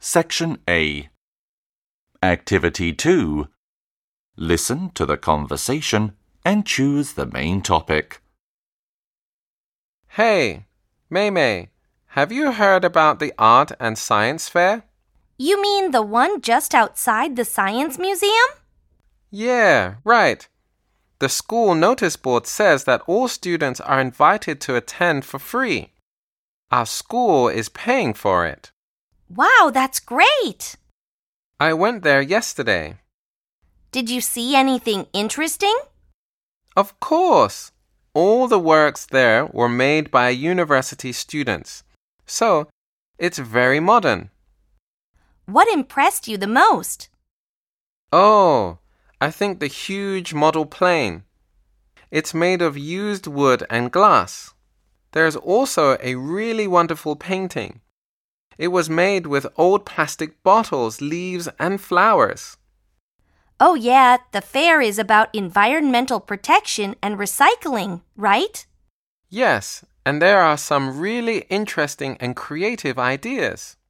Section A. Activity 2. Listen to the conversation and choose the main topic. Hey, Mei, have you heard about the art and science fair? You mean the one just outside the Science Museum? Yeah, right. The school notice board says that all students are invited to attend for free. Our school is paying for it. Wow, that's great! I went there yesterday. Did you see anything interesting? Of course! All the works there were made by university students. So, it's very modern. What impressed you the most? Oh, I think the huge model plane. It's made of used wood and glass. There's also a really wonderful painting. It was made with old plastic bottles, leaves, and flowers. Oh yeah, the fair is about environmental protection and recycling, right? Yes, and there are some really interesting and creative ideas.